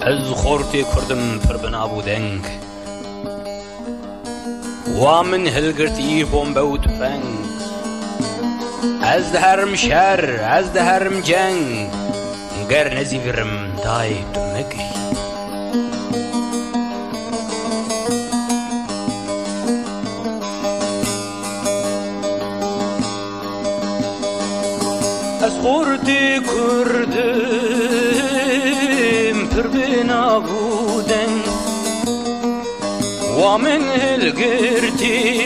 از خورتی کردم پر بنابودنگ و من هلگرتی بمب و تفنگ از دهرم شر از دهرم جنگ گر نزیورم دای تو مگری از خورتی کردم پر بنابودنگ و من هلگرتی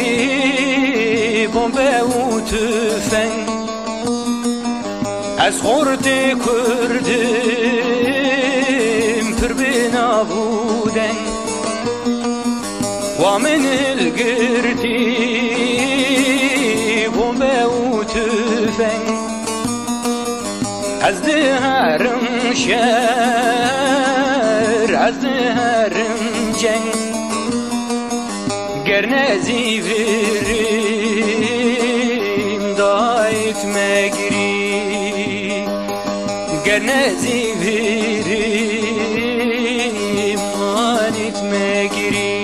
بمب و تفنگ از خورتی کردم پر بنابودنگ و من هلگرتی بمب و تفنگ از دهرم شر از دهرم جنگ گر نزیوریم دایت مگری گر نزیوریم مانیت مگری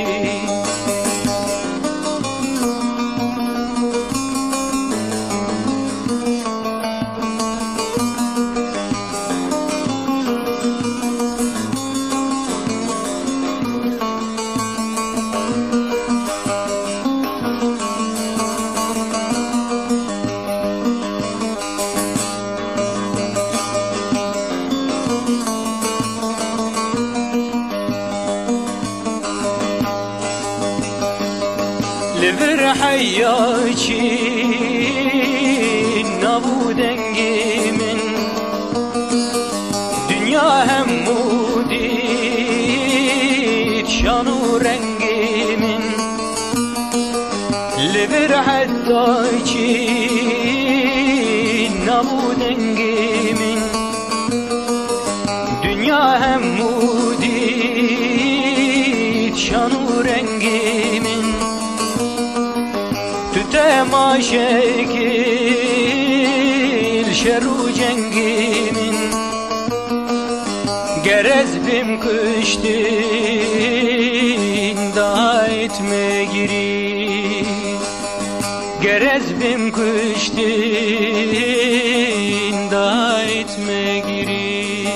لبر حياكي نابودنگي من dünya hemmudit şanu rengimin لبر حياكي نابودنgimin dünya hemmudit şanu rengimin temaşekil şeru cengimin gerez bim kıştin dayt megiri gerez bim kıştin dayt megiri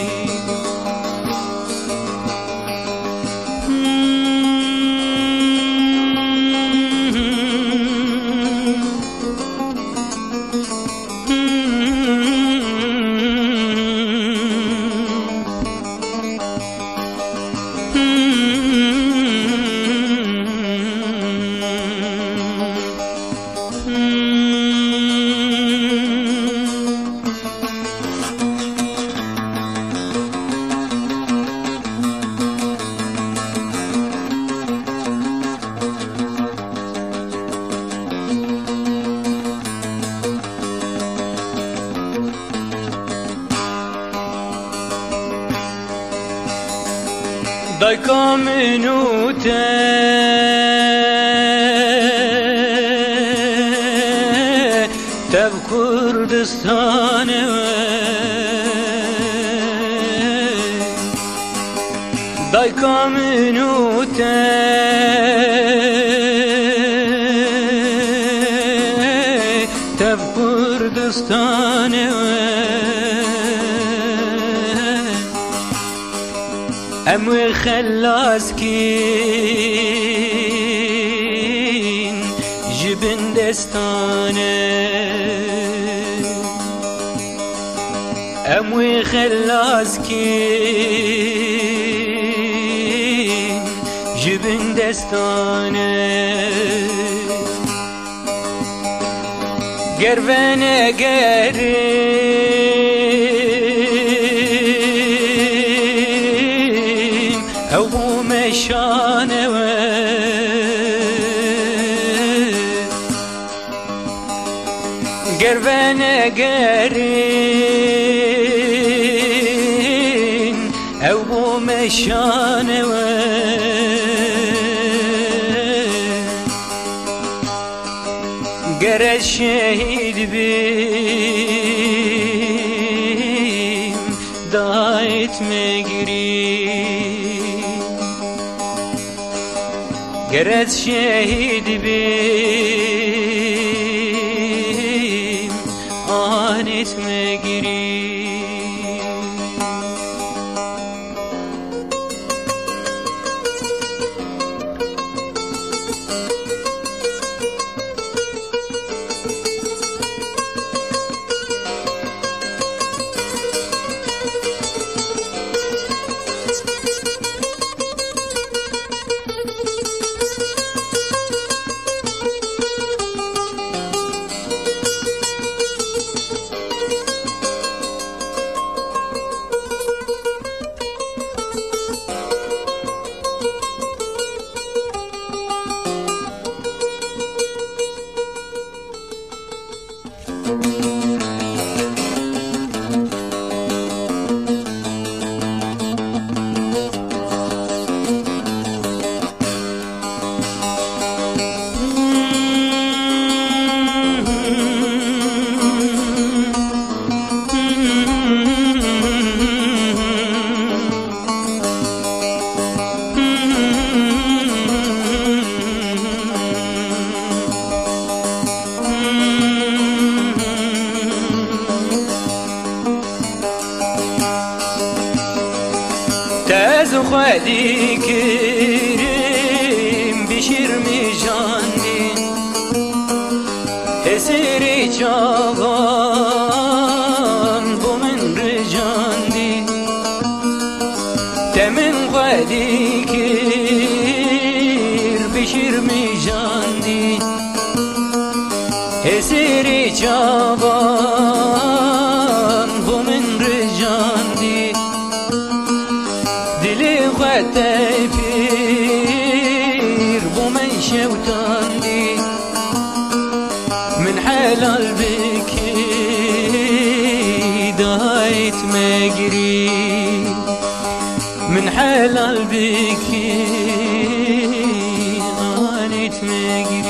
Dayka minute tev Kurdistan'e Dayka minute tev Kurdistan'e أموي خلاص كين جبن دستانه أموي خلاص كين جبن دستانه قربنا أو مشانه قربنا قرين أو مشانه قر الشهيد بيم دايت آنت مگری گرت شهید بیم آنت مگری تازو خدي كريم بشير مجاندي هسيري جاغان بومن رجاندي تمن خدي كير بشير مجاندي هسيري جاغان بومن رجاندي دلی خود پیر بو من شوتاندی من حلال بکی دایت مگری من حلال بکی آنت مگری